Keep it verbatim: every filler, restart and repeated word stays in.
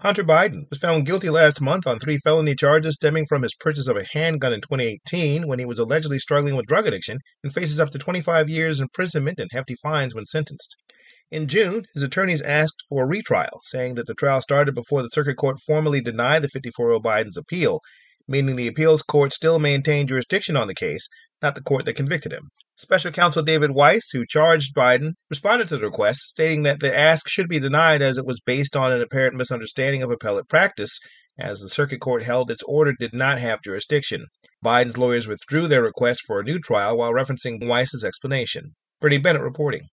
Hunter Biden was found guilty last month on three felony charges stemming from his purchase of a handgun in twenty eighteen when he was allegedly struggling with drug addiction and faces up to twenty-five years imprisonment and hefty fines when sentenced. In June, his attorneys asked for a retrial, saying that the trial started before the circuit court formally denied the fifty-four-year-old Biden's appeal, meaning the appeals court still maintained jurisdiction on the case, not the court that convicted him. Special counsel David Weiss, who charged Biden, responded to the request, stating that the ask should be denied as it was based on an apparent misunderstanding of appellate practice, as the circuit court held its order did not have jurisdiction. Biden's lawyers withdrew their request for a new trial while referencing Weiss's explanation. Brittany Bennett reporting.